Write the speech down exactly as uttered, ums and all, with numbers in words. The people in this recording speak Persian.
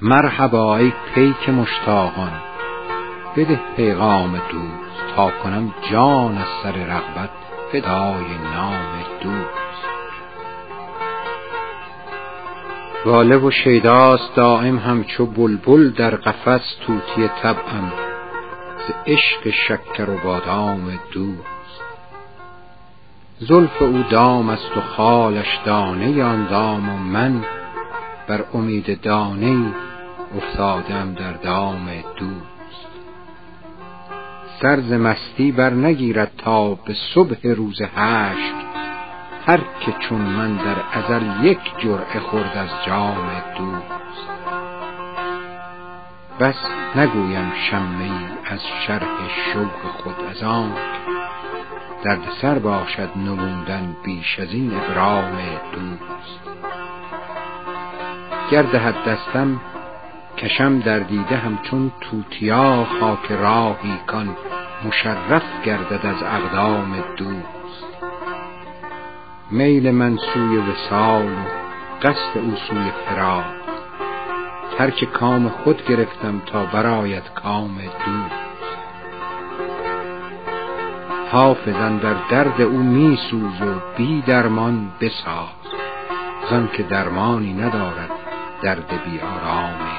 مرحبا ای پیک مشتاقان، بده پیغام دوست، تا کنم جان از سر رغبت فدای نام دوست. واله و شیداست دائم همچو بلبل در قفس، طوطی طبعم ز عشق شکر و بادام دوست. زلف او دام است و خالش دانه آن دام، و من بر امید دانه افتادم در دام دوست. سر ز مستی بر نگیرد تا به صبح روز حشر، هر که چون من در ازل یک جرعه خورد از جام دوست. بس نگویم شمه ای از شرح شوق خود، از آنک درد سر باشد نمودن بیش از این ابرام دوست. گر دهد دستم کشم در دیده همچون توتیا، خاک راهی کان مشرف گردد از اقدام دوست. میل من سوی وصال و قصد او سوی فراق، ترک کام خود گرفتم تا برآید کام دوست. حافظ اندر درد او می سوز و بی درمان بساز، زان که درمانی ندارد درد بی آرام